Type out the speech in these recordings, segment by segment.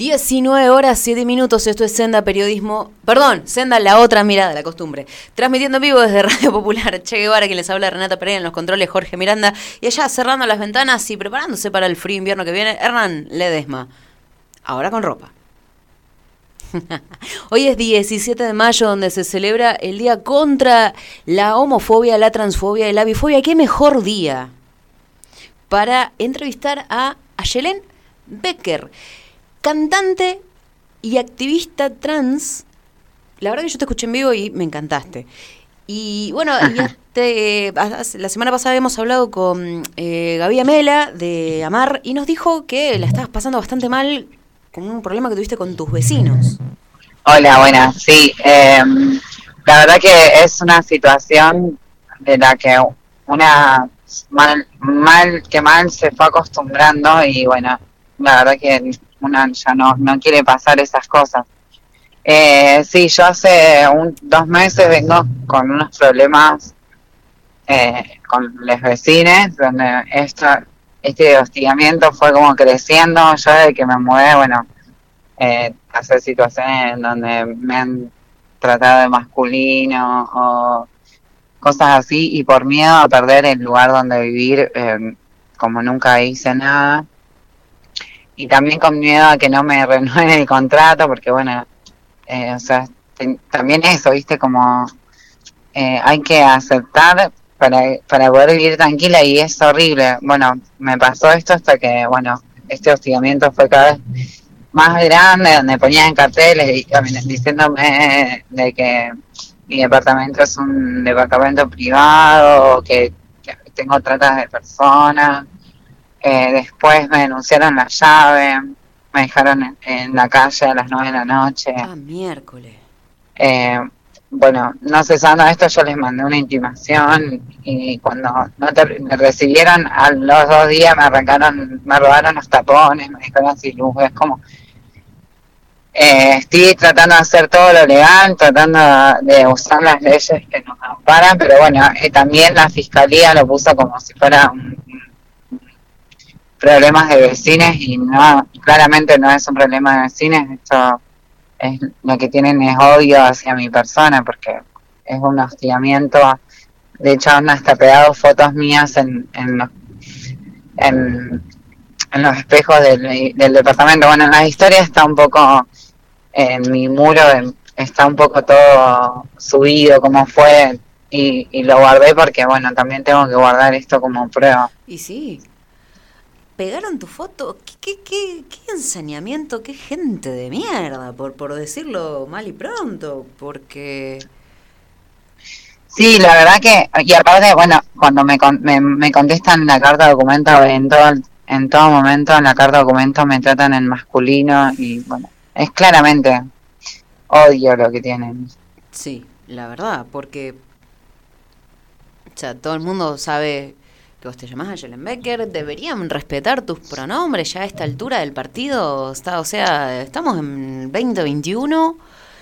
19:07, esto es Senda Periodismo, Senda la otra mirada, la costumbre. Transmitiendo en vivo desde Radio Popular, Che Guevara, quien les habla, Renata Pereira en los controles, Jorge Miranda, y allá cerrando las ventanas y preparándose para el frío invierno que viene, Hernán Ledesma. Ahora con ropa. Hoy es 17 de mayo, donde se celebra el día contra la homofobia, la transfobia y la bifobia. ¿Qué mejor día para entrevistar a Ayelen Becker, cantante y activista trans? La verdad que yo te escuché en vivo y me encantaste. Y bueno, la semana pasada habíamos hablado con Gaby Amela de Amar y nos dijo que la estabas pasando bastante mal con un problema que tuviste con tus vecinos. Hola, buenas. Sí, la verdad que es una situación de la que una mal se fue acostumbrando y bueno, la verdad que una ya no quiere pasar esas cosas. Sí, yo hace 2 meses vengo con unos problemas con los vecinos, donde este hostigamiento fue como creciendo. Yo desde que me mudé, bueno, hacer situaciones en donde me han tratado de masculino o cosas así, y por miedo a perder el lugar donde vivir, como nunca hice nada, y también con miedo a que no me renueven el contrato, porque bueno, o sea, también eso, viste, como hay que aceptar para poder vivir tranquila, y es horrible. Bueno, me pasó esto hasta que, bueno, este hostigamiento fue cada vez más grande, donde ponían carteles y también diciéndome de que mi departamento es un departamento privado, que tengo tratas de personas. Después me denunciaron la llave, me dejaron en la calle a las 9 de la noche. Miércoles. Bueno, no cesando esto, yo les mandé una intimación, y cuando me recibieron, a los 2 días me robaron los tapones, me dejaron sin luz. Es como, estoy tratando de hacer todo lo legal, tratando de usar las leyes que nos amparan, pero bueno, también la fiscalía lo puso como si fuera problemas de vecinos, y no, claramente no es un problema de vecinos. Esto es, lo que tienen es odio hacia mi persona, porque es un hostigamiento. De hecho, han hasta pegado fotos mías en los espejos del departamento. Bueno, en la historia está un poco, en mi muro está un poco todo subido, como fue, y lo guardé porque, bueno, también tengo que guardar esto como prueba. Y sí, pegaron tu foto. ¿Qué ensañamiento? ¿Qué gente de mierda? Por decirlo mal y pronto, porque... Sí, la verdad que, y aparte, bueno, cuando me contestan la carta de documento, en todo momento en la carta de documento me tratan en masculino, y bueno, es claramente odio lo que tienen. Sí, la verdad, porque... O sea, todo el mundo sabe que vos te llamás Ayelen Becker, deberían respetar tus pronombres ya a esta altura del partido. O sea, estamos en 2021.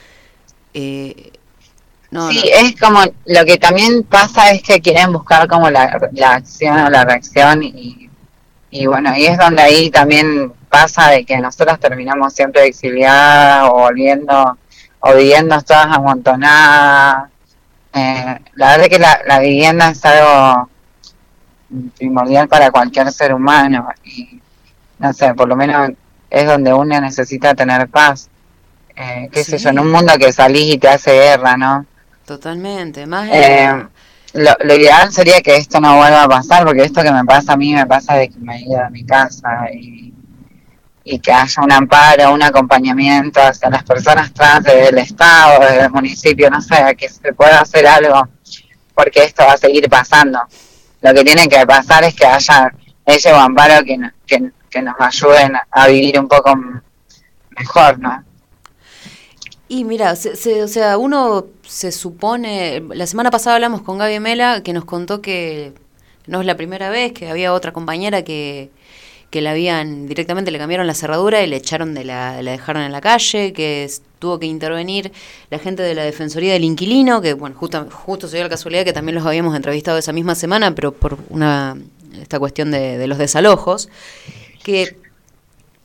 Sí, es como, lo que también pasa es que quieren buscar como la acción o la reacción, y bueno, y es donde ahí también pasa de que nosotros terminamos siempre exiliadas, o volviendo, o viviendo todas amontonadas. La verdad que la vivienda es algo primordial para cualquier ser humano, y no sé, por lo menos es donde uno necesita tener paz. Qué sé yo, en un mundo que salís y te hace guerra, ¿no? Totalmente, más lo ideal sería que esto no vuelva a pasar, porque esto que me pasa a mí me pasa de que me he ido a mi casa, y que haya un amparo, un acompañamiento hacia las personas trans desde el Estado, desde el municipio, no sé, que se pueda hacer algo, porque esto va a seguir pasando. Lo que tiene que pasar es que haya ese amparo que nos ayuden a vivir un poco mejor, ¿no? Y mira, o sea, uno se supone... La semana pasada hablamos con Gaby Mela, que nos contó que no es la primera vez, que había otra compañera que la habían... Directamente le cambiaron la cerradura y le echaron la dejaron en la calle, que tuvo que intervenir la gente de la Defensoría del Inquilino, que bueno, justo se dio la casualidad que también los habíamos entrevistado esa misma semana, pero por esta cuestión de los desalojos, que...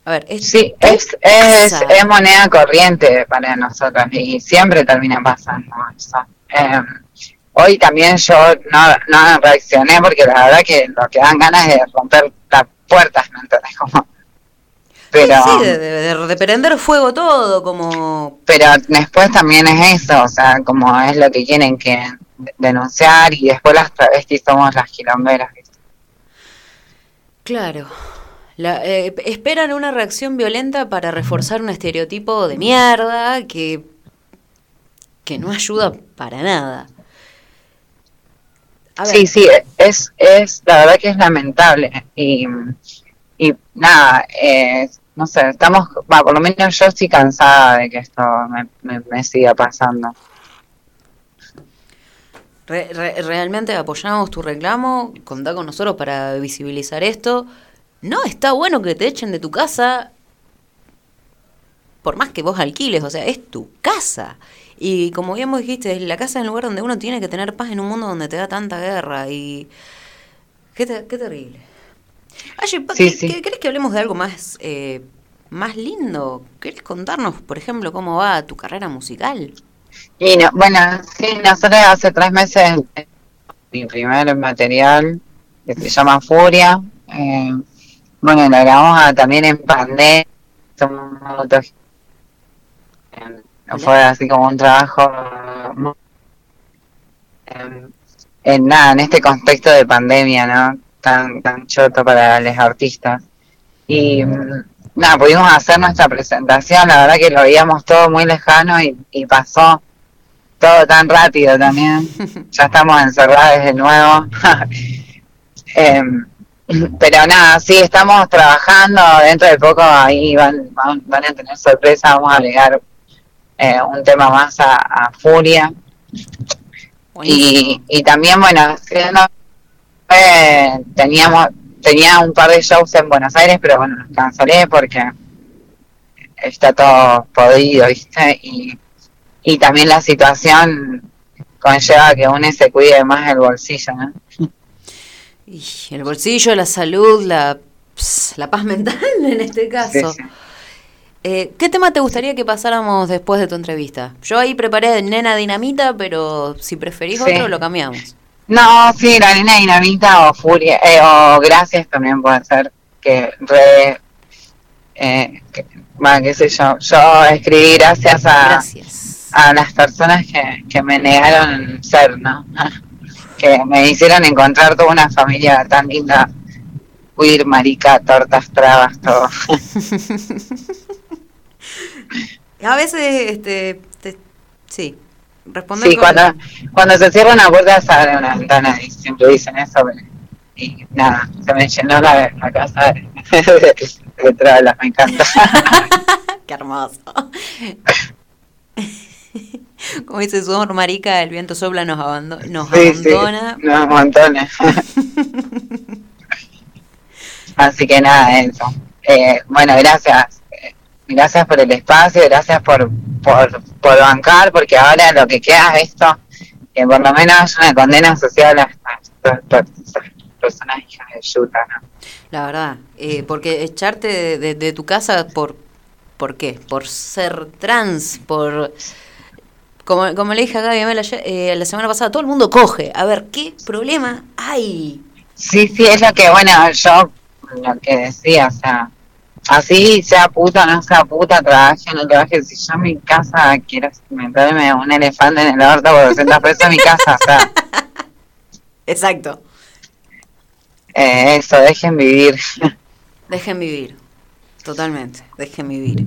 A ver, es Sí, tu casa. es moneda corriente para nosotros y siempre termina pasando eso. Hoy también yo no reaccioné porque la verdad que lo que dan ganas es de romper las puertas, ¿me entendés? Como, Sí, pero, sí, de prender fuego todo, como... pero después también es eso, o sea, como es lo que tienen que denunciar y después las travestis somos las quilomberas, ¿viste? Claro. Esperan una reacción violenta para reforzar un estereotipo de mierda que no ayuda para nada. A ver, Sí, sí, la verdad que es lamentable y nada, no sé, por lo menos yo estoy cansada de que esto me siga pasando. realmente apoyamos tu reclamo, contá con nosotros para visibilizar esto. No está bueno que te echen de tu casa por más que vos alquiles, o sea, es tu casa. Y como bien vos dijiste, la casa es el lugar donde uno tiene que tener paz en un mundo donde te da tanta guerra y... Qué terrible. Oye, Sí, sí. ¿querés que hablemos de algo más, más lindo? ¿Querés contarnos, por ejemplo, cómo va tu carrera musical? Y no, bueno, sí, nosotros hace 3 meses mi primer material que se llama Furia. Bueno, lo grabamos también en pandemia. Hola. Fue así como un trabajo en nada, en este contexto de pandemia, ¿no? Tan choto para los artistas. Y nada, pudimos hacer nuestra presentación, la verdad que lo veíamos todo muy lejano y pasó todo tan rápido también. Ya estamos encerrados de nuevo. eh, pero nada, sí, estamos trabajando, dentro de poco ahí van a tener sorpresa, vamos a agregar un tema más a Furia. Buenísimo. Y también, bueno, tenía un par de shows en Buenos Aires, pero bueno, los cancelé porque está todo podrido, ¿viste? Y también la situación conlleva que uno se cuide más el bolsillo, ¿no? Y el bolsillo, la salud, la paz mental en este Sí, caso. sí. ¿Qué tema te gustaría que pasáramos después de tu entrevista? Yo ahí preparé Nena Dinamita, pero si preferís otro, Sí. lo cambiamos. No, sí, la nena dinamita o furia, o gracias también puede ser, que bueno, qué sé yo escribí gracias Gracias. a las personas que me negaron ser, ¿no? Que me hicieron encontrar toda una familia tan linda, queer, marica, tortas, trabas, todo. A veces, sí, responder Sí, con... cuando se cierra una puerta se abre una ventana y siempre dicen eso, y nada, se me llenó la casa de trabas, me encanta. ¡Qué hermoso! Como dice su amor marica, el viento sopla, nos Sí, sí, amontona. no, montones. Así que nada, eso. Bueno, gracias. Gracias por el espacio, gracias por bancar, porque ahora lo que queda es esto, que por lo menos es una condena social a estas personas hijas de yuta, ¿no? La verdad, porque echarte de tu casa ¿por qué? Por ser trans, como le dije a Gaby Mel la semana pasada, todo el mundo coge. A ver, ¿qué problema hay? Sí, sí, es lo que, bueno, yo lo que decía, o sea, así sea puta o no sea puta, trabaje o no trabaje, si yo en mi casa quiero meterme un elefante en el orto por 200 pesos en mi casa, o sea, Exacto. eso, dejen vivir. Dejen vivir. Totalmente. Dejen vivir.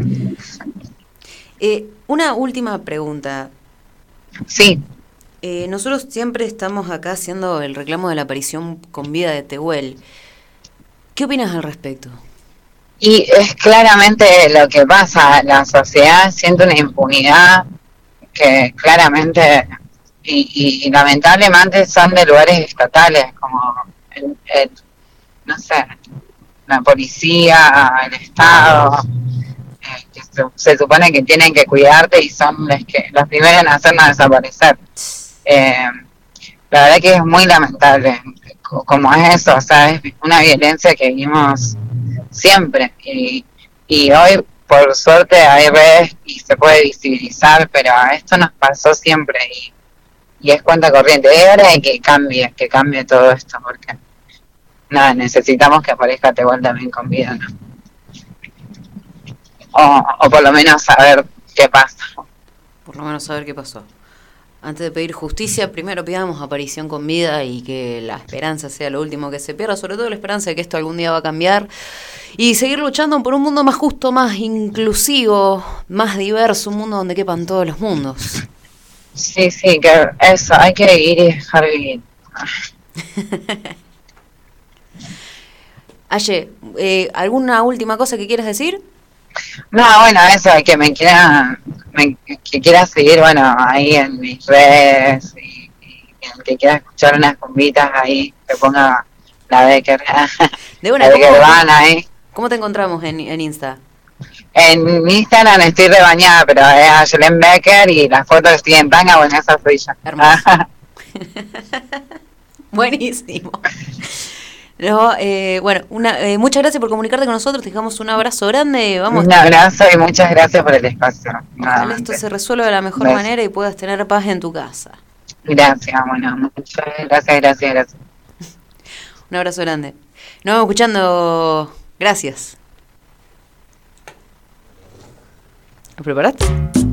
Una última pregunta. Sí, Nosotros siempre estamos acá haciendo el reclamo de la aparición con vida de Tehuel. ¿Qué opinas al respecto? y es claramente lo que pasa, la sociedad siente una impunidad que claramente y lamentablemente son de lugares estatales como el, no sé, la policía, el Estado, que se supone que tienen que cuidarte y son los primeros en hacernos desaparecer. Eh, la verdad que es muy lamentable como es eso, o sea, es una violencia que vivimos siempre Y hoy, por suerte, hay redes y se puede visibilizar, pero esto nos pasó siempre y es cuenta corriente. Es hora de que cambie todo esto, porque nada, necesitamos que aparezca Tehuel también con vida, ¿no? O por lo menos saber qué pasa. Por lo menos saber qué pasó. Antes de pedir justicia, primero pidamos aparición con vida y que la esperanza sea lo último que se pierda, sobre todo la esperanza de que esto algún día va a cambiar y seguir luchando por un mundo más justo, más inclusivo, más diverso, un mundo donde quepan todos los mundos. Sí, que eso, hay que ir y dejar vivir. Aye, ¿alguna última cosa que quieras decir? No, bueno, eso, que quiera seguir, bueno, ahí en mis redes y el que quiera escuchar unas cumbitas ahí, que ponga la Becker, De una, la Becker Van ahí. ¿Cómo te encontramos en Insta? En Instagram estoy rebañada, pero es Ayelen Becker y las fotos estoy en tanga, bueno, esa soy yo. Hermoso. Buenísimo. No, bueno, muchas gracias por comunicarte con nosotros, te dejamos un abrazo grande. Vamos. Un abrazo y muchas gracias por el espacio. Ojalá esto se resuelva de la mejor manera y puedas tener paz en tu casa. Gracias, bueno, muchas gracias. Un abrazo grande. Nos vamos escuchando. Gracias. ¿Lo preparaste?